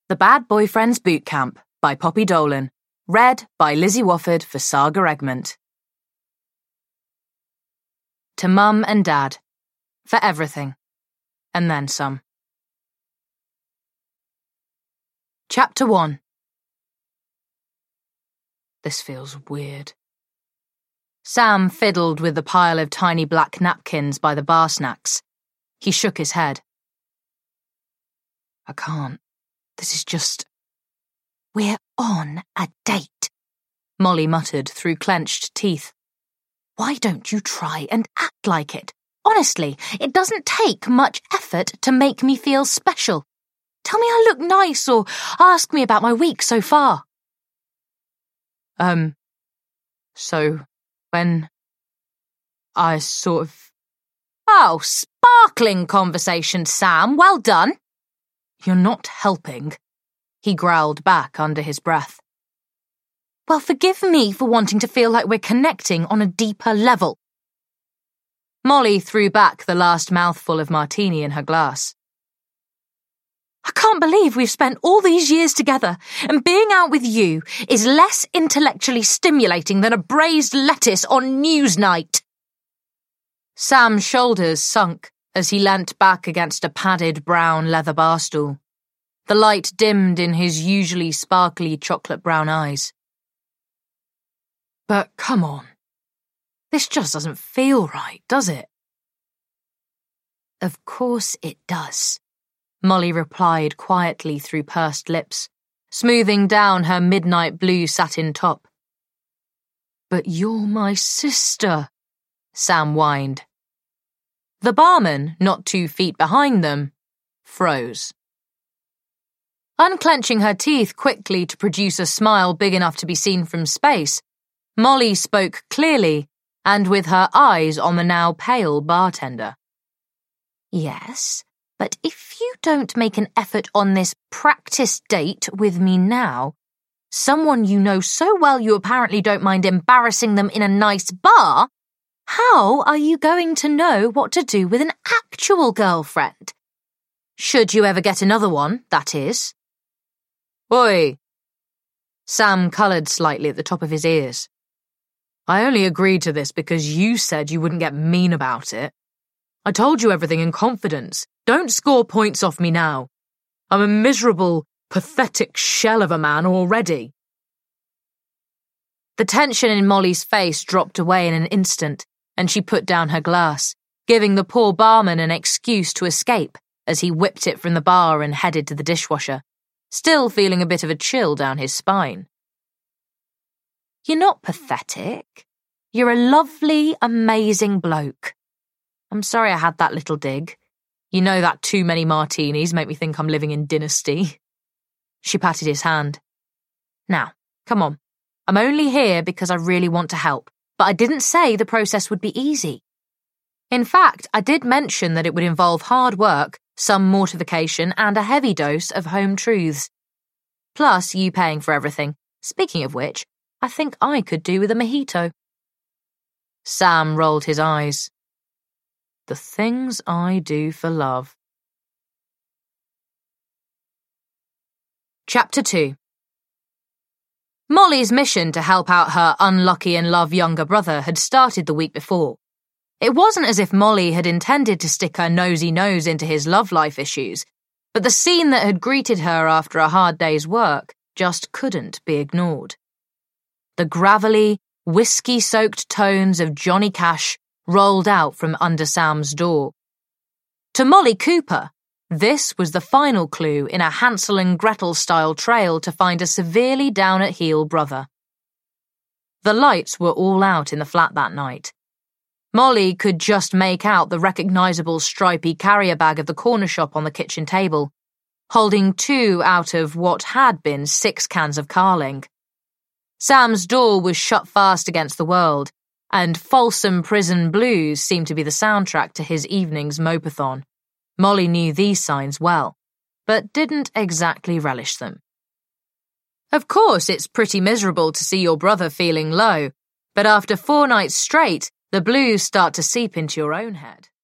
The Bad Boyfriend's Boot Camp by Poppy Dolan. Read by Lizzie Wofford for Saga Egmont. To Mum and Dad. For everything. And then some. Chapter 1. This feels weird. Sam fiddled with the pile of tiny black napkins by the bar snacks. He shook his head. I can't. This is just... We're on a date, Molly muttered through clenched teeth. Why don't you try and act like it? Honestly, it doesn't take much effort to make me feel special. Tell me I look nice or ask me about my week so far. So, when I sort of... Oh, sparkling conversation, Sam. Well done. You're not helping, he growled back under his breath. Well, forgive me for wanting to feel like we're connecting on a deeper level. Molly threw back the last mouthful of martini in her glass. I can't believe we've spent all these years together, and being out with you is less intellectually stimulating than a braised lettuce on Newsnight. Sam's shoulders sunk as he leant back against a padded brown leather bar stool. The light dimmed in his usually sparkly chocolate-brown eyes. But come on. This just doesn't feel right, does it? Of course it does, Molly replied quietly through pursed lips, smoothing down her midnight blue satin top. But you're my sister, Sam whined. The barman, not 2 feet behind them, froze. Unclenching her teeth quickly to produce a smile big enough to be seen from space, Molly spoke clearly and with her eyes on the now pale bartender. Yes, but if you don't make an effort on this practice date with me now, someone you know so well you apparently don't mind embarrassing them in a nice bar, how are you going to know what to do with an actual girlfriend? Should you ever get another one, that is. Oi! Sam coloured slightly at the top of his ears. I only agreed to this because you said you wouldn't get mean about it. I told you everything in confidence. Don't score points off me now. I'm a miserable, pathetic shell of a man already. The tension in Molly's face dropped away in an instant, and she put down her glass, giving the poor barman an excuse to escape as he whipped it from the bar and headed to the dishwasher, still feeling a bit of a chill down his spine. You're not pathetic. You're a lovely, amazing bloke. I'm sorry I had that little dig. You know that too many martinis make me think I'm living in Dynasty. She patted his hand. Now, come on. I'm only here because I really want to help, but I didn't say the process would be easy. In fact, I did mention that it would involve hard work, some mortification, and a heavy dose of home truths. Plus, you paying for everything. Speaking of which, I think I could do with a mojito. Sam rolled his eyes. The things I do for love. Chapter 2. Molly's mission to help out her unlucky-in-love younger brother had started the week before. It wasn't as if Molly had intended to stick her nosy nose into his love life issues, but the scene that had greeted her after a hard day's work just couldn't be ignored. The gravelly, whiskey-soaked tones of Johnny Cash rolled out from under Sam's door. To Molly Cooper, this was the final clue in a Hansel and Gretel-style trail to find a severely down-at-heel brother. The lights were all out in the flat that night. Molly could just make out the recognisable stripy carrier bag of the corner shop on the kitchen table, holding 2 out of what had been 6 cans of Carling. Sam's door was shut fast against the world, and Folsom Prison Blues seemed to be the soundtrack to his evening's mopathon. Molly knew these signs well, but didn't exactly relish them. Of course, it's pretty miserable to see your brother feeling low, but after 4 nights straight, the blues start to seep into your own head.